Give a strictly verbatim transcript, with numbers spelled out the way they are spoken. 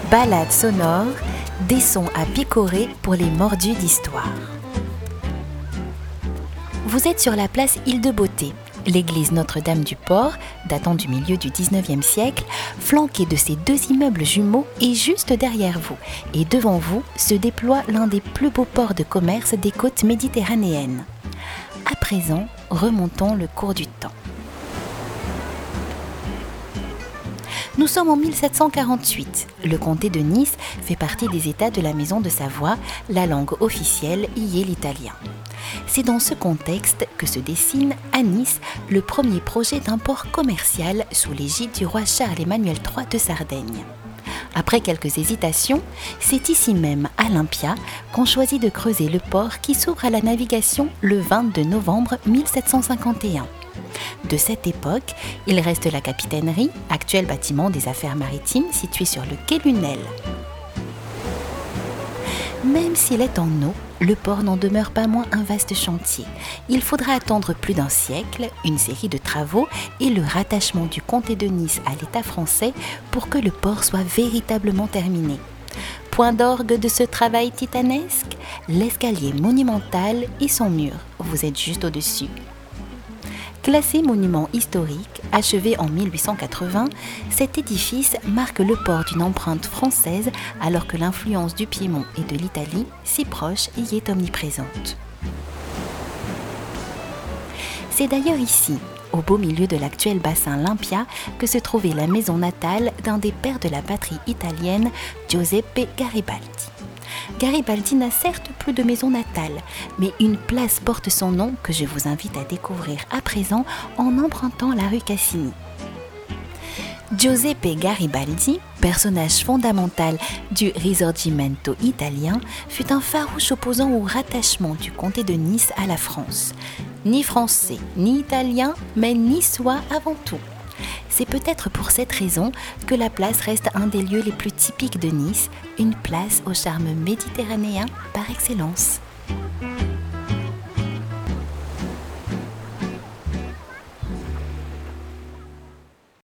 Balade sonore, des sons à picorer pour les mordus d'histoire. Vous êtes sur la place Île-de-Beauté, l'église Notre-Dame-du-Port, datant du milieu du dix-neuvième siècle, flanquée de ses deux immeubles jumeaux est juste derrière vous. Et devant vous se déploie l'un des plus beaux ports de commerce des côtes méditerranéennes. À présent, remontons le cours du temps. Nous sommes en mille sept cent quarante-huit. Le comté de Nice fait partie des États de la Maison de Savoie. La langue officielle y est l'italien. C'est dans ce contexte que se dessine à Nice le premier projet d'un port commercial sous l'égide du roi Charles-Emmanuel trois de Sardaigne. Après quelques hésitations, c'est ici même, à Lympia, qu'on choisit de creuser le port qui s'ouvre à la navigation le vingt-deux novembre mille sept cent cinquante et un. De cette époque, il reste la capitainerie, actuel bâtiment des affaires maritimes situé sur le quai Lunel. Même s'il est en eau, le port n'en demeure pas moins un vaste chantier. Il faudra attendre plus d'un siècle, une série de travaux et le rattachement du comté de Nice à l'État français pour que le port soit véritablement terminé. Point d'orgue de ce travail titanesque, l'escalier monumental et son mur. Vous êtes juste au-dessus. Classé monument historique, achevé en mille huit cent quatre-vingts, cet édifice marque le port d'une empreinte française alors que l'influence du Piémont et de l'Italie, si proche, y est omniprésente. C'est d'ailleurs ici, au beau milieu de l'actuel bassin Lympia, que se trouvait la maison natale d'un des pères de la patrie italienne, Giuseppe Garibaldi. Garibaldi n'a certes plus de maison natale, mais une place porte son nom que je vous invite à découvrir à présent en empruntant la rue Cassini. Giuseppe Garibaldi, personnage fondamental du Risorgimento italien, fut un farouche opposant au rattachement du comté de Nice à la France. Ni français, ni italien, mais niçois avant tout. C'est peut-être pour cette raison que la place reste un des lieux les plus typiques de Nice, une place au charme méditerranéen par excellence.